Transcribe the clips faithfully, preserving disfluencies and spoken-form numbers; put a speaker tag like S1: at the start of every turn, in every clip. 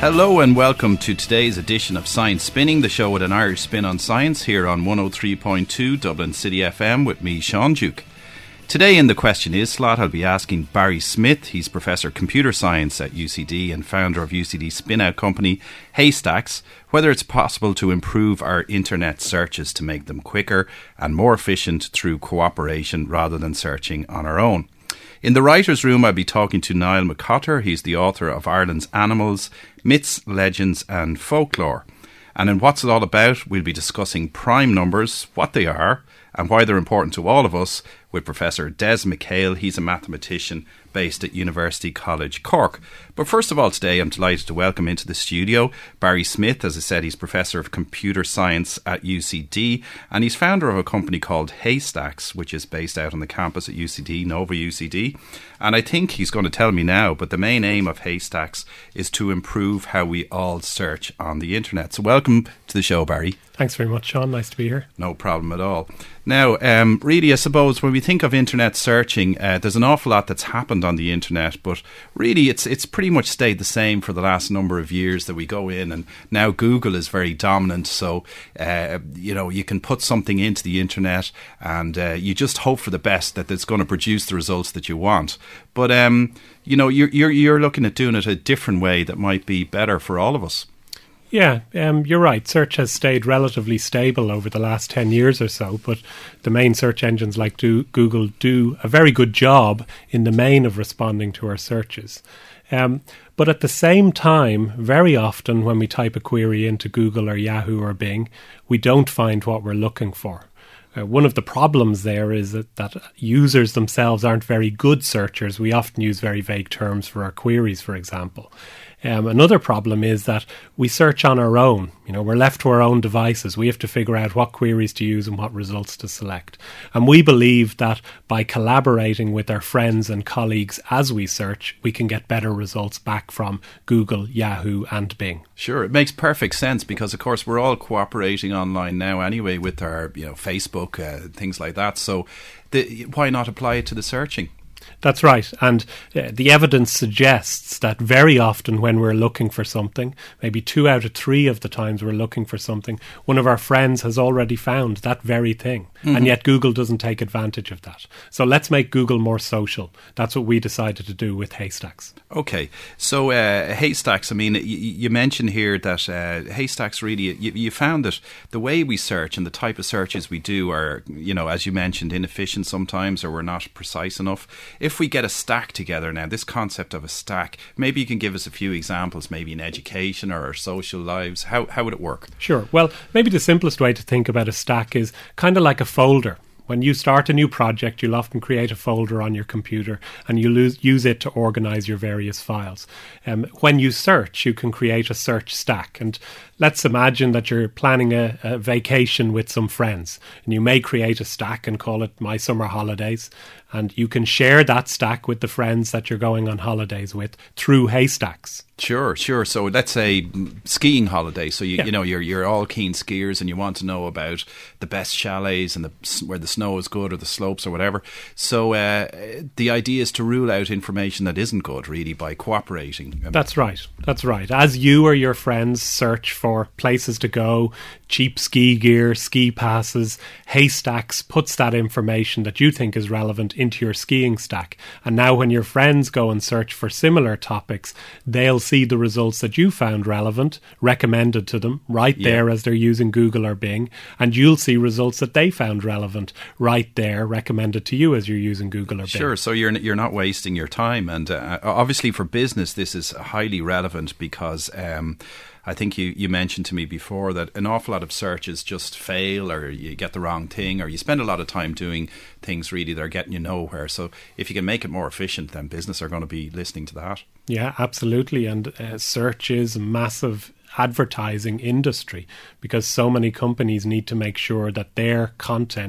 S1: Hello and welcome to today's edition of Science Spinning, the show with an Irish spin on science here on one oh three point two Dublin City F M with me, Sean Duke. Today in the Question Is slot, I'll be asking Barry Smith. He's Professor of Computer Science at U C D and founder of U C D spin-out company Haystacks, whether it's possible to improve our internet searches to make them quicker and more efficient through cooperation rather than searching on our own. In the writer's room, I'll be talking to Niall McCotter. He's the author of Ireland's Animals, Myths, Legends and Folklore. And in What's It All About, we'll be discussing prime numbers, what they are, and why they're important to all of us, with Professor Des McHale. He's a mathematician based at University College Cork. But first of all today, I'm delighted to welcome into the studio Barry Smith. As I said, he's Professor of Computer Science at U C D, and he's founder of a company called Haystacks, which is based out on the campus at U C D, Nova U C D. And I think he's going to tell me now, but the main aim of Haystacks is to improve how we all search on the internet. So welcome to the show, Barry.
S2: Thanks very much, Sean. Nice to be here.
S1: No problem at all. Now, um, really, I suppose when we think of internet searching, uh, there's an awful lot that's happened on the internet, but really it's it's pretty much stayed the same for the last number of years that we go in, and now Google is very dominant, so uh, you know, you can put something into the internet and uh, you just hope for the best that it's going to produce the results that you want. But um, you know, you're, you're you're looking at doing it a different way that might be better for all of us.
S2: Yeah, um, you're right. Search has stayed relatively stable over the last ten years or so, but the main search engines like do, Google do a very good job in the main of responding to our searches. Um, but at the same time, very often when we type a query into Google or Yahoo or Bing, we don't find what we're looking for. Uh, one of the problems there is that, that users themselves aren't very good searchers. We often use very vague terms for our queries, for example. Um, another problem is that we search on our own. You know, we're left to our own devices. We have to figure out what queries to use and what results to select. And we believe that by collaborating with our friends and colleagues as we search, we can get better results back from Google, Yahoo and Bing.
S1: Sure, it makes perfect sense because, of course, we're all cooperating online now anyway with our, you know, Facebook, uh, things like that. So the, why not apply it to the searching?
S2: That's right. And uh, the evidence suggests that very often when we're looking for something, maybe two out of three of the times we're looking for something, one of our friends has already found that very thing. Mm-hmm. And yet Google doesn't take advantage of that. So let's make Google more social. That's what we decided to do with Haystacks. Okay.
S1: So uh, Haystacks, I mean, you, you mentioned here that uh, Haystacks really, you, you found that the way we search and the type of searches we do are, you know, as you mentioned, inefficient sometimes, or we're not precise enough. If we get a stack together now, this concept of a stack, maybe you can give us a few examples, maybe in education or our social lives. How how would it work?
S2: Sure. Well, maybe the simplest way to think about a stack is kind of like a folder. When you start a new project, you'll often create a folder on your computer and you lose, use it to organize your various files. Um, when you search, you can create a search stack. And let's imagine that you're planning a, a vacation with some friends, and you may create a stack and call it My Summer Holidays. And you can share that stack with the friends that you're going on holidays with through Haystacks.
S1: Sure, sure. So let's say skiing holiday. So you,
S2: yeah.
S1: you know you're you're all keen skiers and you want to know about the best chalets and the where the snow is good or the slopes or whatever. So uh, the idea is to rule out information that isn't good, really, by cooperating.
S2: That's right. That's right. As you or your friends search for places to go, cheap ski gear, ski passes, Haystacks puts that information that you think is relevant into your skiing stack. And now when your friends go and search for similar topics, they'll see the results that you found relevant, recommended to them right
S1: yeah.
S2: there as they're using Google or Bing. And you'll see results that they found relevant right there, recommended to you as you're using Google or Bing.
S1: Sure, so you're you're not wasting your time. And uh, obviously for business, this is highly relevant because um, I think you, you mentioned to me before that an awful lot of searches just fail, or you get the wrong thing, or you spend a lot of time doing things really that are getting you nowhere. So if you can make it more efficient, then business are going to be listening to that.
S2: Yeah, absolutely. And uh, search is a massive advertising industry because so many companies need to make sure that their content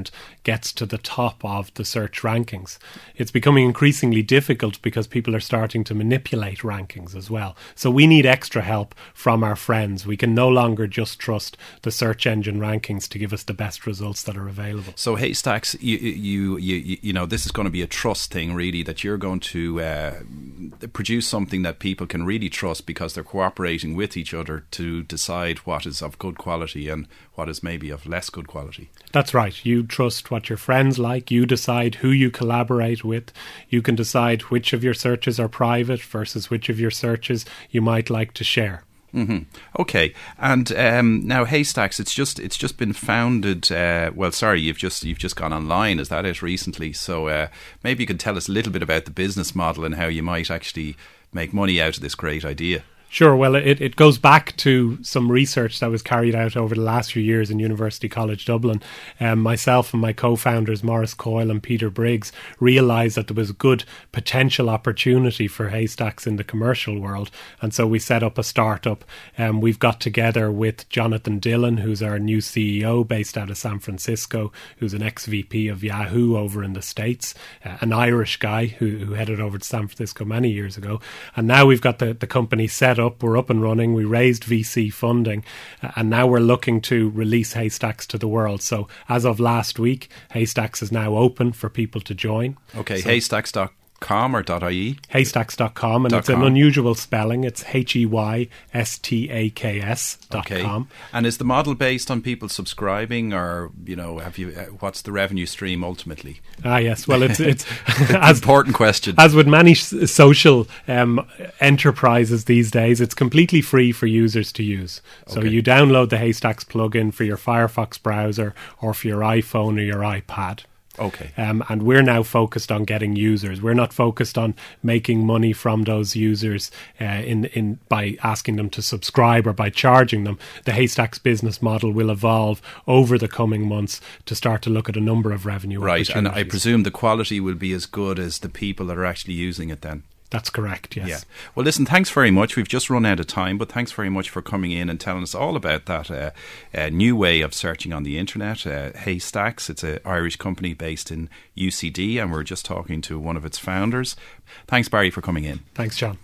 S2: gets to the top of the search rankings. It's becoming increasingly difficult because people are starting to manipulate rankings as well. So we need extra help from our friends. We can no longer just trust the search engine rankings to give us the best results that are available.
S1: So Haystacks, you you you you know, this is going to be a trust thing, really, that you're going to uh, produce something that people can really trust because they're cooperating with each other to decide what is of good quality and what is maybe of less good quality.
S2: That's right. You trust what your friends like. You decide who you collaborate with. You can decide which of your searches are private versus which of your searches you might like to share.
S1: Mm-hmm. Okay, and um, now Haystacks, it's just it's just been founded. Uh, well, sorry, you've just you've just gone online. Is that it recently? So uh, maybe you could tell us a little bit about the business model and how you might actually make money out of this great idea.
S2: Sure. Well, it, it goes back to some research that was carried out over the last few years in University College Dublin. Um, myself and my co-founders, Maurice Coyle and Peter Briggs, realised that there was good potential opportunity for Haystacks in the commercial world. And so we set up a startup. Um, we've got together with Jonathan Dillon, who's our new C E O based out of San Francisco, who's an ex-V P of Yahoo over in the States, uh, an Irish guy who, who headed over to San Francisco many years ago. And now we've got the, the company set up. Up, we're up and running. We raised V C funding, uh, and now we're looking to release Haystacks to the world. So as of last week, Haystacks is now open for people to join.
S1: Okay,
S2: so,
S1: haystacks dot com or .ie?
S2: Haystacks dot com, and
S1: dot
S2: it's
S1: com.
S2: an unusual spelling. It's H E Y S T A K S dot
S1: okay.
S2: com.
S1: And is the model based on people subscribing, or, you know, have you? Uh, what's the revenue stream ultimately?
S2: Ah, yes. Well, it's it's as
S1: important question.
S2: As with many s- social um, enterprises these days, it's completely free for users to use. So
S1: okay.
S2: you download the Haystacks plugin for your Firefox browser or for your iPhone or your iPad.
S1: Okay.
S2: Um, and we're now focused on getting users. We're not focused on making money from those users uh, in in by asking them to subscribe or by charging them. The Haystacks business model will evolve over the coming months to start to look at a number of revenue
S1: right.
S2: opportunities.
S1: And I presume the quality will be as good as the people that are actually using it then.
S2: That's correct, yes.
S1: Yeah. Well, listen, thanks very much. We've just run out of time, but thanks very much for coming in and telling us all about that uh, uh, new way of searching on the internet. Uh, Haystacks, it's an Irish company based in U C D, and we're just talking to one of its founders. Thanks, Barry, for coming in.
S2: Thanks, John.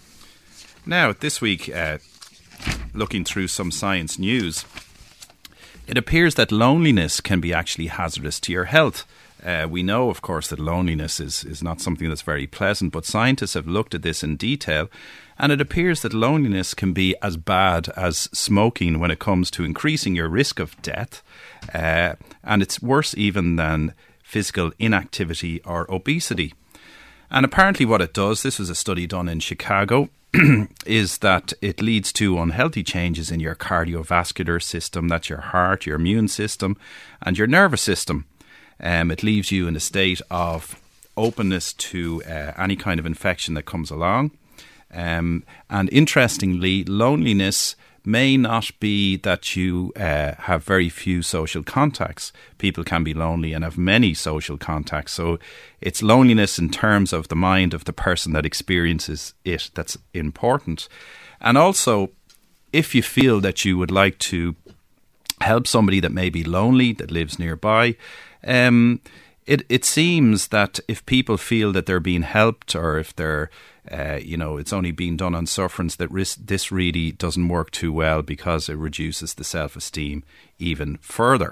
S1: Now, this week, uh, looking through some science news, it appears that loneliness can be actually hazardous to your health. Uh, we know, of course, that loneliness is, is not something that's very pleasant, but scientists have looked at this in detail, and it appears that loneliness can be as bad as smoking when it comes to increasing your risk of death, uh, and it's worse even than physical inactivity or obesity. And apparently what it does, this was a study done in Chicago, is that it leads to unhealthy changes in your cardiovascular system, that's your heart, your immune system, and your nervous system. Um, it leaves you in a state of openness to uh, any kind of infection that comes along. Um, and interestingly, loneliness may not be that you uh, have very few social contacts. People can be lonely and have many social contacts. So it's loneliness in terms of the mind of the person that experiences it that's important. And also, if you feel that you would like to help somebody that may be lonely, that lives nearby, Um, it it seems that if people feel that they're being helped, or if they're, uh, you know, it's only being done on sufferance, that ris- this really doesn't work too well because it reduces the self-esteem even further.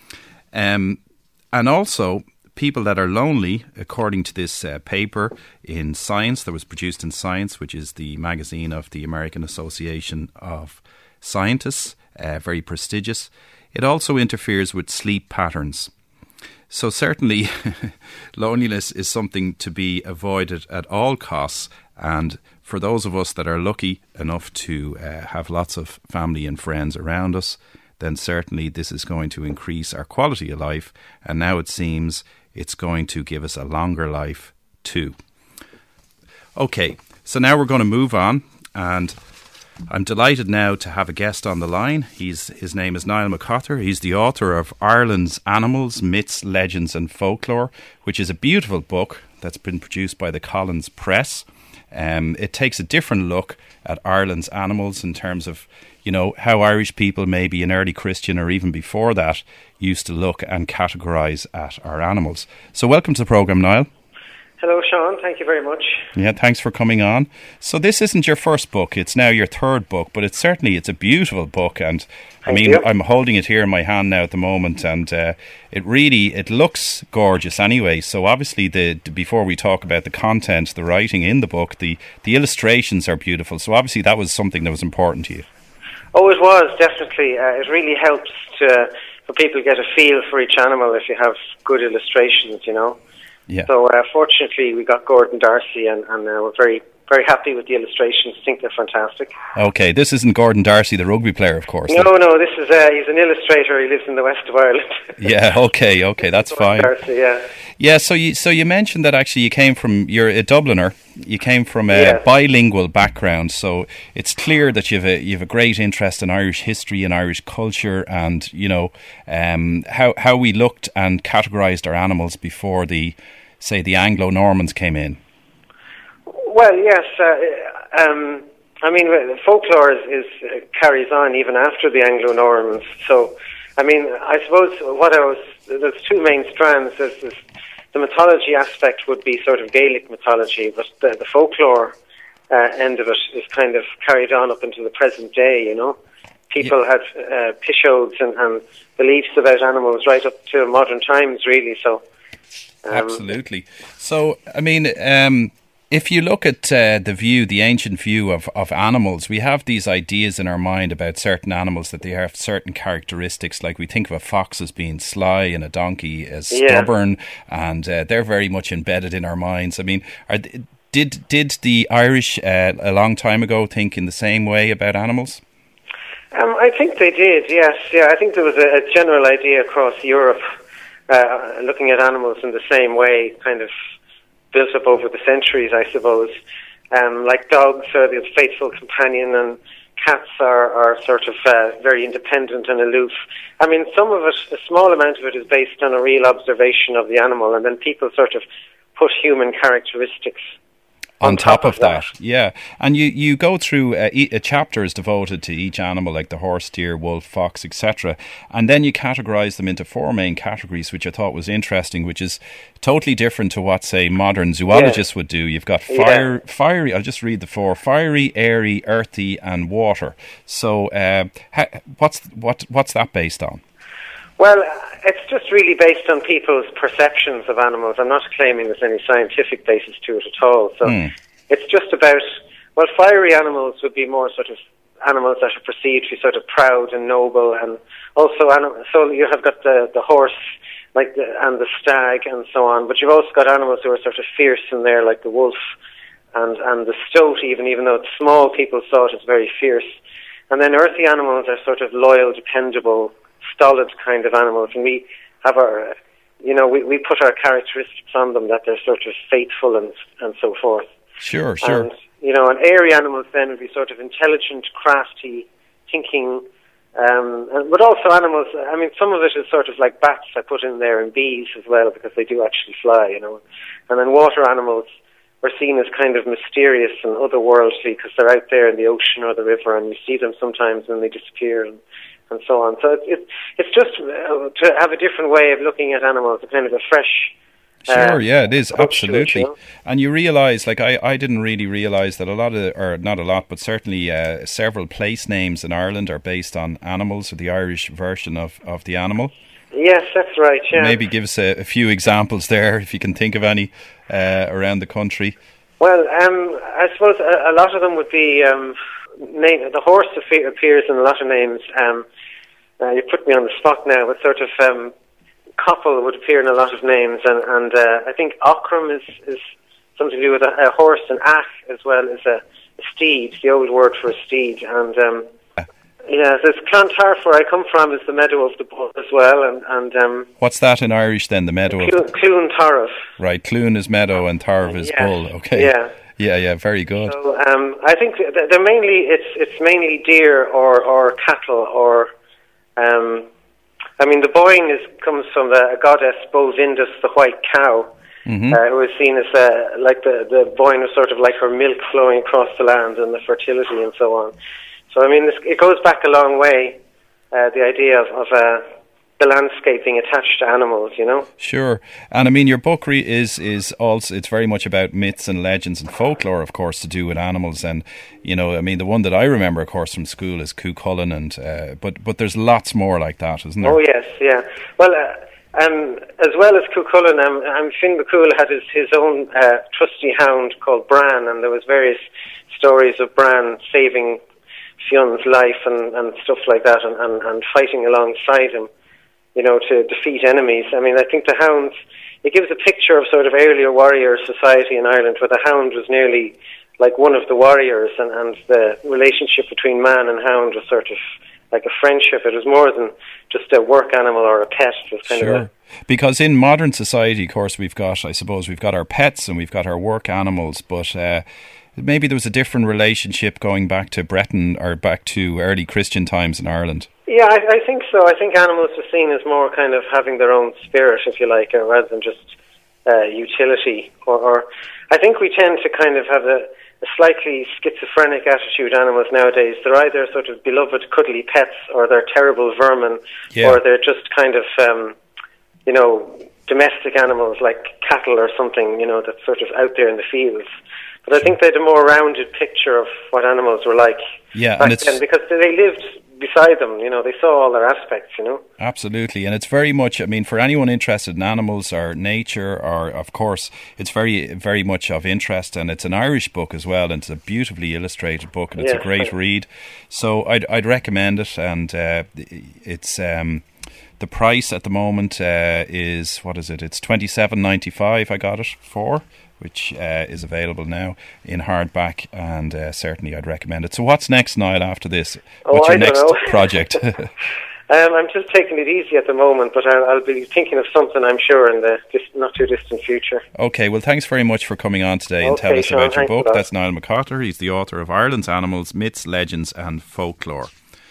S1: Um, and also, people that are lonely, according to this uh, paper in Science that was produced in Science, which is the magazine of the American Association of Scientists, uh, very prestigious, it also interferes with sleep patterns. So certainly loneliness is something to be avoided at all costs, and for those of us that are lucky enough to uh, have lots of family and friends around us, then certainly this is going to increase our quality of life, and now it seems it's going to give us a longer life too. Okay, so now we're going to move on, and I'm delighted now to have a guest on the line. He's His name is Niall McCotter. He's the author of Ireland's Animals, Myths, Legends and Folklore, which is a beautiful book that's been produced by the Collins Press. Um, it takes a different look at Ireland's animals in terms of, you know, how Irish people, maybe in early Christian or even before that, used to look and categorise at our animals. So welcome to the programme, Niall.
S3: Hello, Sean. Thank you very much.
S1: Yeah, thanks for coming on. So this isn't your first book. It's now your third book, but it's certainly, it's a beautiful book. And I
S3: Thank
S1: mean,
S3: you.
S1: I'm holding it here in my hand now at the moment, and uh, it really, it looks gorgeous anyway. So obviously, the, the before we talk about the content, the writing in the book, the, the illustrations are beautiful. So obviously that was something that was important to you.
S3: Oh, it was, definitely. Uh, it really helps to for people to get a feel for each animal if you have good illustrations, you know.
S1: Yeah.
S3: So uh, fortunately, we got Gordon Darcy, and, and uh, we're very, very happy with the illustrations. I think they're fantastic.
S1: Okay, this isn't Gordon Darcy, the rugby player, of course.
S3: No, no, this is uh, he's an illustrator. He lives in the west of Ireland.
S1: Yeah. Okay. Okay, that's fine.
S3: Darcy, yeah.
S1: Yeah. So you so you mentioned that actually you came from, you're a Dubliner. You came from a
S3: Yeah.
S1: bilingual background, so it's clear that you've a you've a great interest in Irish history and Irish culture, and you know um, how how we looked and categorised our animals before the, say, the Anglo-Normans came in.
S3: Well, yes. Uh, um, I mean, folklore is, is uh, carries on even after the Anglo-Normans. So, I mean, I suppose what I was there's two main strands. There's, there's the mythology aspect would be sort of Gaelic mythology, but the, the folklore uh, end of it is kind of carried on up into the present day. You know, people
S1: Yeah.
S3: had uh, pishodes and, and beliefs about animals right up to modern times, really. So. Um,
S1: Absolutely. So, I mean, um, if you look at uh, the view, the ancient view of, of animals, we have these ideas in our mind about certain animals that they have certain characteristics. Like we think of a fox as being sly and a donkey as stubborn, yeah. and uh, they're very much embedded in our minds. I mean, are, did did the Irish uh, a long time ago think in the same way about animals?
S3: Um, I think they did. Yes, yeah. I think there was a, a general idea across Europe. Uh, looking at animals in the same way, kind of built up over the centuries, I suppose. Um, like dogs are the faithful companion, and cats are, are sort of uh, very independent and aloof. I mean, some of it, a small amount of it is based on a real observation of the animal, and then people sort of put human characteristics
S1: on, on top, top of,
S3: of
S1: that.
S3: that.
S1: Yeah. And you, you go through, uh, e- a chapter is devoted to each animal, like the horse, deer, wolf, fox, et cetera. And then you categorise them into four main categories, which I thought was interesting, which is totally different to what, say, modern zoologists yeah. would do. You've got fire, yeah. fiery, I'll just read the four, fiery, airy, earthy, and water. So uh, ha, what's, what, what's that based on?
S3: Well, it's just really based on people's perceptions of animals. I'm not claiming there's any scientific basis to it at all. So mm. it's just about, well, fiery animals would be more sort of animals that are perceived to be sort of proud and noble, and also, anim- so you have got the, the horse, like the, and the stag and so on, but you've also got animals who are sort of fierce in there, like the wolf and, and the stoat, even, even though it's small, people saw it as very fierce. And then earthy animals are sort of loyal, dependable, stolid kind of animals, and we have our, you know, we, we put our characteristics on them, that they're sort of faithful and and so forth.
S1: Sure, sure.
S3: And, you know, and airy animals then would be sort of intelligent, crafty, thinking, um, and, but also animals, I mean, some of it is sort of like bats I put in there, and bees as well, because they do actually fly, you know. And then water animals are seen as kind of mysterious and otherworldly because they're out there in the ocean or the river, and you see them sometimes and they disappear, and and so on. So it, it, it's just uh, to have a different way of looking at animals, a kind of a fresh...
S1: Sure,
S3: uh,
S1: yeah, it is, absolutely.
S3: It, you know?
S1: And you realise, like, I, I didn't really realise that a lot of, or not a lot, but certainly uh, several place names in Ireland are based on animals, or the Irish version of, of the animal.
S3: Yes, that's right, yeah.
S1: Maybe give us a, a few examples there, if you can think of any, uh, around the country.
S3: Well, um, I suppose a, a lot of them would be... Um, name, the horse appears in a lot of names. Um, uh, you put me on the spot now, but sort of um, couple would appear in a lot of names, and, and uh, I think Ochram is, is something to do with a, a horse, and Ach as well is a, a steed, the old word for a steed. And um, yeah, there's Clontarf, where I come from, is the meadow of the bull as well. And, and um,
S1: what's that in Irish then? The meadow
S3: Clun,
S1: of
S3: Clun Tarf.
S1: Right, Clun is meadow and Tarf is
S3: yeah.
S1: bull. Okay.
S3: Yeah.
S1: Yeah, yeah, very good.
S3: So um, I think they're mainly it's it's mainly deer or, or cattle or um, I mean the Boyne is comes from the goddess Bovindus, the white cow,
S1: Mm-hmm.
S3: Uh, it was seen as uh, like the, the Boyne was sort of like her milk flowing across the land and the fertility and so on. So, I mean, this, it goes back a long way, uh, the idea of, of uh, the landscape being attached to animals, you know?
S1: Sure. And I mean, your book re- is is also, it's very much about myths and legends and folklore, of course, to do with animals. And, you know, I mean, the one that I remember, of course, from school is Cuchulainn, and uh, but but there's lots more like that, isn't there?
S3: Oh, yes, yeah. Well, uh, um, as well as Cuchulainn, um, um, Finn McCool had his, his own uh, trusty hound called Bran, and there was various stories of Bran saving Fionn's life and, and stuff like that, and, and, and fighting alongside him, you know, to defeat enemies. I mean, I think the hounds, it gives a picture of sort of earlier warrior society in Ireland, where the hound was nearly like one of the warriors, and, and the relationship between man and hound was sort of like a friendship. It was more than just a work animal or a pet. It was kind
S1: sure.
S3: of a,
S1: because in modern society, of course, we've got, I suppose, we've got our pets and we've got our work animals, but uh, maybe there was a different relationship going back to Breton or back to early Christian times in Ireland.
S3: Yeah, I, I think so. I think animals were seen as more kind of having their own spirit, if you like, uh, rather than just uh, utility. Or, or I think we tend to kind of have a, a slightly schizophrenic attitude, animals nowadays. They're either sort of beloved, cuddly pets, or they're terrible vermin,
S1: yeah.
S3: or they're just kind of, um, you know, domestic animals like cattle or something, you know, that's sort of out there in the fields. But I think they had a more rounded picture of what animals were like
S1: yeah,
S3: back
S1: and it's,
S3: then, because they lived beside them, you know, they saw all their aspects, you know.
S1: Absolutely, and it's very much, I mean, for anyone interested in animals or nature, or of course, it's very, very much of interest, and it's an Irish book as well, and it's a beautifully illustrated book, and it's
S3: yes,
S1: a great
S3: thanks.
S1: read. So I'd I'd recommend it, and uh, it's um, the price at the moment uh, is, what is it? It's twenty-seven ninety-five. I got it for. Which uh, is available now in hardback, and uh, certainly I'd recommend it. So what's next, Niall, after this?
S3: Oh,
S1: What's your
S3: I don't
S1: next
S3: know.
S1: project?
S3: um, I'm just taking it easy at the moment, but I'll, I'll be thinking of something, I'm sure, in the dis- not too distant future.
S1: Okay, well, thanks very much for coming on today and
S3: okay,
S1: tell us
S3: Sean,
S1: about your book.
S3: That.
S1: That's Niall McCotter. He's the author of Ireland's Animals, Myths, Legends and Folklore.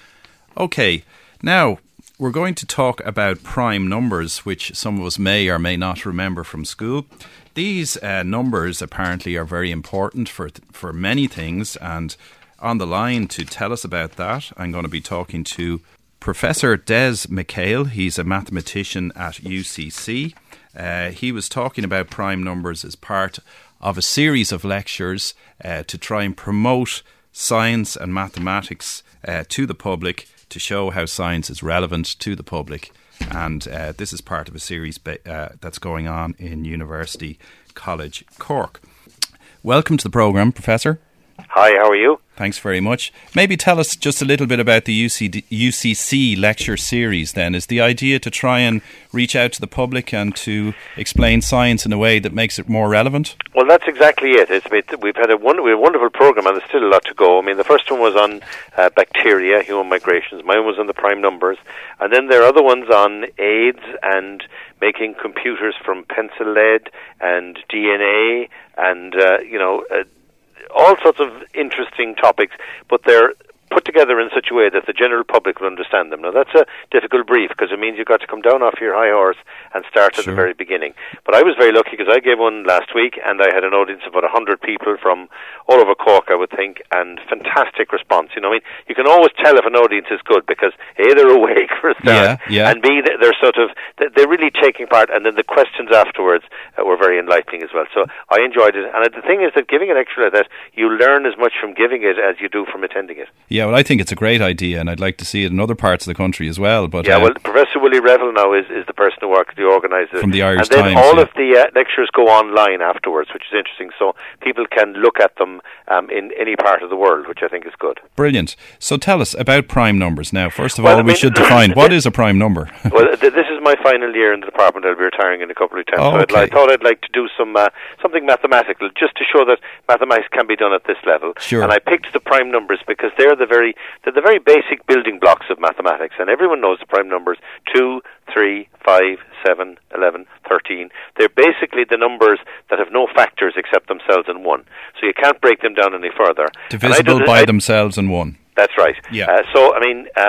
S1: Okay, now we're going to talk about prime numbers, which some of us may or may not remember from school. These uh, numbers apparently are very important for th- for many things, and on the line to tell us about that, I'm going to be talking to Professor Des McHale. He's a mathematician at U C C. Uh, he was talking about prime numbers as part of a series of lectures uh, to try and promote science and mathematics uh, to the public, to show how science is relevant to the public. And uh, this is part of a series ba- uh, that's going on in University College Cork. Welcome to the programme, Professor.
S4: Hi, how are you?
S1: Thanks very much. Maybe tell us just a little bit about the U C D, U C C lecture series then. Is the idea to try and reach out to the public and to explain science in a way that makes it more relevant?
S4: Well, that's exactly it. It's, we've had a, wonder, we have a wonderful program, and there's still a lot to go. I mean, the first one was on uh, bacteria, human migrations. Mine was on the prime numbers. And then there are other ones on AIDS and making computers from pencil lead and D N A and, uh, you know... Uh, all sorts of interesting topics, but they're put together in such a way that the general public will understand them. Now, that's a difficult brief, because it means you've got to come down off your high horse and start at
S1: sure.
S4: the very beginning. But I was very lucky, because I gave one last week, and I had an audience of about one hundred people from all over Cork, I would think, and fantastic response. You know, I mean, you can always tell if an audience is good, because A, they're awake for a start,
S1: yeah, yeah.
S4: and B, they're sort of, they're really taking part, and then the questions afterwards uh, were very enlightening as well. So I enjoyed it. And the thing is that giving an lecture like that, you learn as much from giving it as you do from attending it.
S1: Yeah, well, I think it's a great idea, and I'd like to see it in other parts of the country as well. But
S4: yeah,
S1: uh,
S4: well, Professor Willie Revel now is, is the person who works, the organiser.
S1: From the Irish
S4: Times. And then
S1: Times,
S4: all
S1: yeah.
S4: of the uh, lectures go online afterwards, which is interesting, so people can look at them um, in any part of the world, which I think is good.
S1: Brilliant. So tell us about prime numbers now. First of
S4: well,
S1: all,
S4: I
S1: we
S4: mean,
S1: should define, what is a prime number?
S4: Well, th- this is my final year in the department. I'll be retiring in a couple of times.
S1: Oh,
S4: so I'd
S1: okay.
S4: li- I thought I'd like to do some uh, something mathematical, just to show that mathematics can be done at this level.
S1: Sure.
S4: And I picked the prime numbers because they're the very they're the very basic building blocks of mathematics, and everyone knows the prime numbers: two, three, five, seven, eleven, thirteen. They're basically the numbers that have no factors except themselves and one. So you can't break them down any further.
S1: Divisible by I, themselves and one.
S4: That's right.
S1: Yeah.
S4: Uh, so, I mean, um,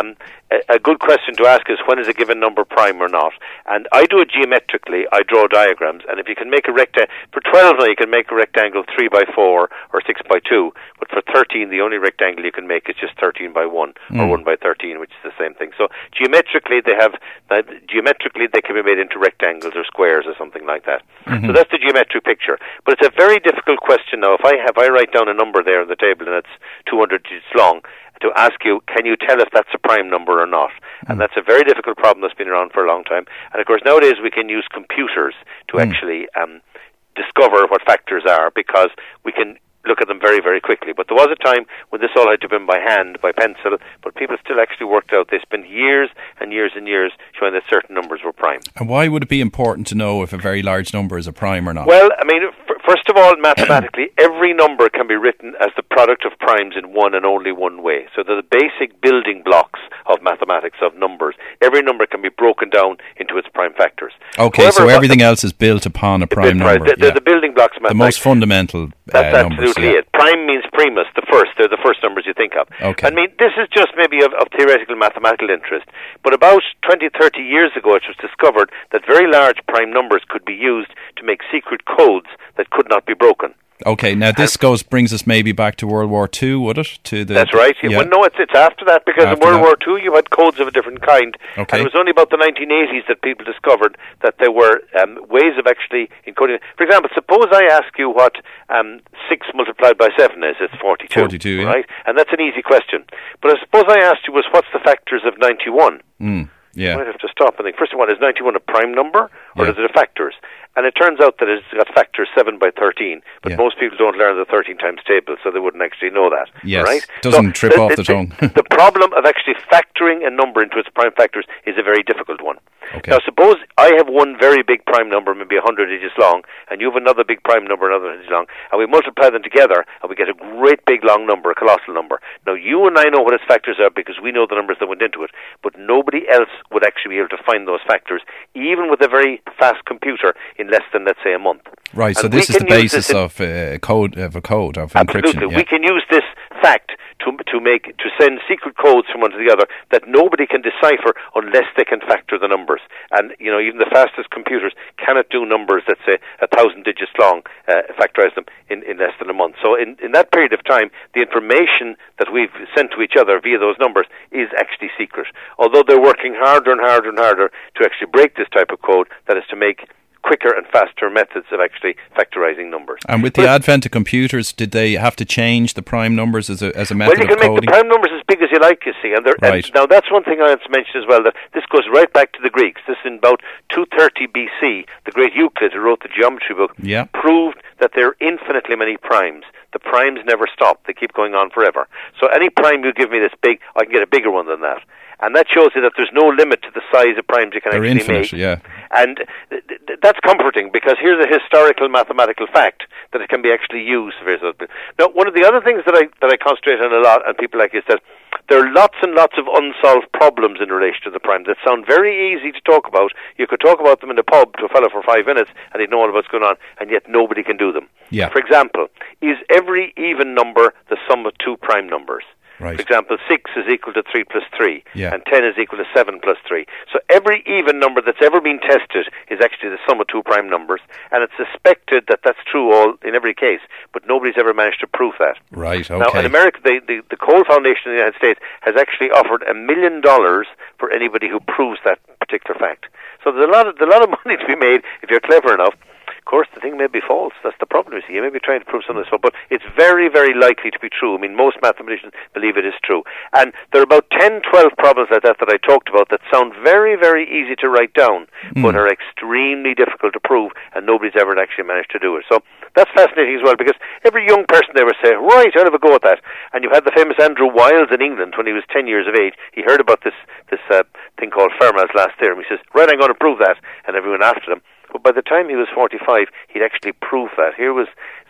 S4: a, a good question to ask is, when is a given number prime or not? And I do it geometrically. I draw diagrams, and if you can make a rectangle, for twelve now you can make a rectangle three by four or six by two, but for thirteen the only rectangle you can make is just thirteen by one mm. or one by thirteen, which is the same thing. So geometrically they have, uh, geometrically they can be made into rectangles or squares or something like that. Mm-hmm. So that's the geometric picture. But it's a very difficult question now. If I have, I write down a number there on the table and it's two hundred digits long, to ask you, can you tell if that's a prime number or not? And that's a very difficult problem that's been around for a long time. And of course, nowadays we can use computers to mm. actually um, discover what factors are, because we can look at them very, very quickly. But there was a time when this all had to be done by hand, by pencil, but people still actually worked out. They spent years and years and years showing that certain numbers were prime.
S1: And why would it be important to know if a very large number is a prime or not?
S4: Well, I mean, f- first of all, mathematically, every number can be written as the product of primes in one and only one way. So they're the basic building blocks of mathematics, of numbers. Every number can be broken down into its prime factors.
S1: Okay, However, so everything else is built upon a prime number.
S4: They're, they're yeah. the building blocks of mathematics.
S1: The most fundamental uh,
S4: That's
S1: numbers.
S4: absolutely
S1: yeah.
S4: it. Prime means primus, the first. They're the first numbers you think of.
S1: Okay.
S4: I mean, this is just maybe of, of theoretical mathematical interest. But about twenty, thirty years ago, it was discovered that very large prime numbers could be used to make secret codes that could not be broken.
S1: Okay, now this goes brings us maybe back to World War Two, would it? To the,
S4: That's right.
S1: Yeah.
S4: Well, no, it's it's after that, because
S1: after
S4: in World
S1: that.
S4: War Two you had codes of a different kind.
S1: Okay.
S4: And it was only about the nineteen eighties that people discovered that there were um, ways of actually encoding. For example, suppose I ask you what um, six multiplied by seven is. It's forty-two.
S1: forty-two,
S4: right?
S1: Yeah.
S4: And that's an easy question. But I suppose I asked you was, what's the factors of ninety-one?
S1: Mm, yeah.
S4: I might have to stop and think. First of all, is ninety-one a prime number, or
S1: Yeah.
S4: is it a factors? And it turns out that it's got factors seven by thirteen, but
S1: Yeah.
S4: most people don't learn the thirteen times table, so they wouldn't actually know that.
S1: Yes,
S4: right?
S1: doesn't
S4: so
S1: trip
S4: the,
S1: off
S4: the,
S1: the tongue.
S4: the problem of actually factoring a number into its prime factors is a very difficult one.
S1: Okay.
S4: Now, suppose I have one very big prime number, maybe one hundred digits long, and you have another big prime number, another one hundred digits long, and we multiply them together, and we get a great big long number, a colossal number. Now, you and I know what its factors are because we know the numbers that went into it, but nobody else would actually be able to find those factors, even with a very fast computer, in less than, let's say, a month.
S1: Right, so
S4: And
S1: this
S4: we
S1: is the
S4: can use
S1: basis
S4: this in-
S1: of uh, code of a code of
S4: Absolutely.
S1: encryption. Yeah.
S4: We can use this fact to to make to send secret codes from one to the other that nobody can decipher unless they can factor the numbers. And you know, even the fastest computers cannot do numbers that say a thousand digits long, uh, factorize them in, in less than a month. So in, in that period of time, the information that we've sent to each other via those numbers is actually secret. Although they're working harder and harder and harder to actually break this type of code, that is to make quicker and faster methods of actually factorizing numbers.
S1: And with the
S4: but
S1: advent of computers, did they have to change the prime numbers as a as a method
S4: Well, you can
S1: of
S4: make
S1: coding?
S4: the prime numbers as big as you like, you see. And,
S1: Right.
S4: and now that's one thing I want to mention as well, that this goes right back to the Greeks. This is in about two thirty B C. The great Euclid, who wrote the geometry book,
S1: Yeah.
S4: proved that there are infinitely many primes. The primes never stop. They keep going on forever. So any prime you give me that's big, I can get a bigger one than that. And that shows you that there's no limit to the size of primes you can
S1: They're
S4: actually
S1: infinite,
S4: make.
S1: yeah.
S4: And th- th- that's comforting, because here's a historical mathematical fact that it can be actually used for various other. Now, one of the other things that I that I concentrate on a lot, and people like you said, there are lots and lots of unsolved problems in relation to the primes that sound very easy to talk about. You could talk about them in a pub to a fellow for five minutes, and he'd know all about what's going on, and yet nobody can do them.
S1: Yeah.
S4: For example, is every even number the sum of two prime numbers?
S1: Right.
S4: For example, six is equal to three plus three,
S1: Yeah.
S4: and ten is equal to seven plus three. So every even number that's ever been tested is actually the sum of two prime numbers, and it's suspected that that's true all in every case, but nobody's ever managed to prove that.
S1: Right, okay.
S4: Now, in America, the, the, the Cole Foundation in the United States has actually offered a million dollars for anybody who proves that particular fact. So there's a lot of, there's a lot of money to be made if you're clever enough. Of course, the thing may be false. That's the problem, you see. You may be trying to prove something that's false, but it's very, very likely to be true. I mean, most mathematicians believe it is true. And there are about ten, twelve problems like that that I talked about that sound very, very easy to write down, mm. but are extremely difficult to prove, and nobody's ever actually managed to do it. So that's fascinating as well, because every young person they will say, right, I'll have a go at that. And you had the famous Andrew Wiles in England when he was ten years of age. He heard about this, this uh, thing called Fermat's last theorem. He says, right, I'm going to prove that. And everyone after him. But by the time he was forty-five, he'd actually proved that. Here was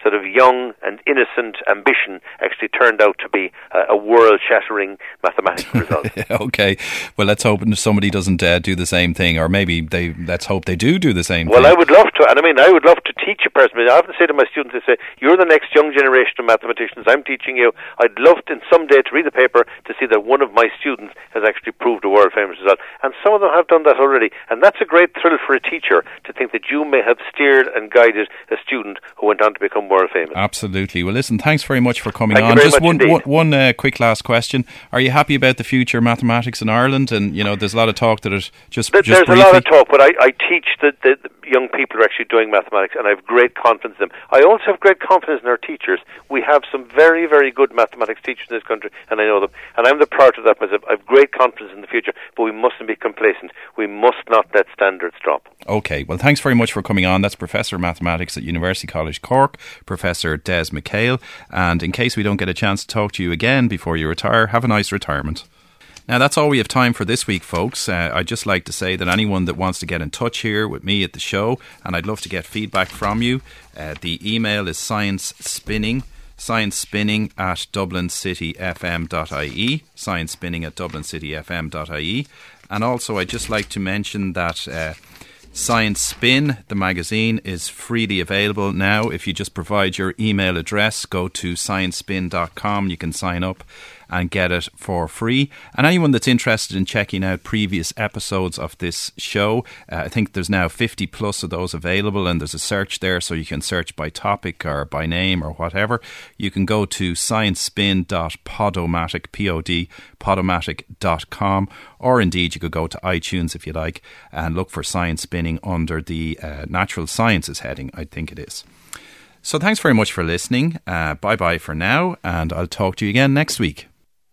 S4: sort of young and innocent ambition actually turned out to be uh, a world-shattering mathematics result.
S1: Okay, well, let's hope somebody doesn't uh, do the same thing, or maybe they. Let's hope they do do the same
S4: well,
S1: thing.
S4: Well, I would love to, and I mean, I would love to teach a person. I often say to my students, I say, you're the next young generation of mathematicians. I'm teaching you. I'd love to, in someday to read the paper to see that one of my students has actually proved a world-famous result. And some of them have done that already. And that's a great thrill for a teacher to think that you may have steered and guided a student who went on to become world-famous.
S1: Absolutely. Well, listen, thanks very much for coming
S4: Thank
S1: on.
S4: You very
S1: Just
S4: much
S1: one, one, one uh, quick last question. Are you happy about the future of mathematics in Ireland? And, you know, there's a lot of talk that it just,
S4: There's
S1: just
S4: a lot of talk, but I, I teach the, the, the young people who are actually doing mathematics, and I have great confidence in them. I also have great confidence in our teachers. We have some very, very good mathematics teachers in this country, and I know them. And I'm the part of that myself. I have great confidence in the future, but we mustn't be complacent. We must not let standards drop.
S1: Okay, well, thanks very much for coming on. That's Professor of Mathematics at University College Cork, Professor Des McHale. And in case we don't get a chance to talk to you again before you retire, have a nice retirement. Now, that's all we have time for this week, folks. Uh, I'd just like to say that anyone that wants to get in touch here with me at the show, and I'd love to get feedback from you, uh, the email is science spinning, science spinning at dublin city f m dot i e, science spinning at dublin city f m dot i e. And also, I'd just like to mention that uh, Science Spin, the magazine, is freely available now. If you just provide your email address, go to science spin dot com, you can sign up and get it for free. And anyone that's interested in checking out previous episodes of this show, uh, I think there's now fifty plus of those available, and there's a search there, so you can search by topic or by name or whatever. You can go to science spin dot podomatic, P O D, podomatic dot com, or indeed you could go to iTunes if you like and look for Science Spinning under the uh, Natural Sciences heading, I think it is. So thanks very much for listening. Uh, bye bye for now, and I'll talk to you again next week.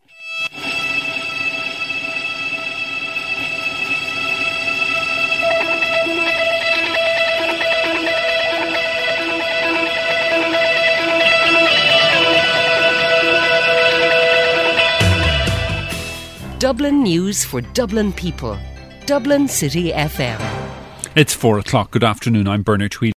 S5: Dublin News for Dublin people. Dublin City F M.
S6: It's four o'clock. Good afternoon. I'm Bernard Tweed.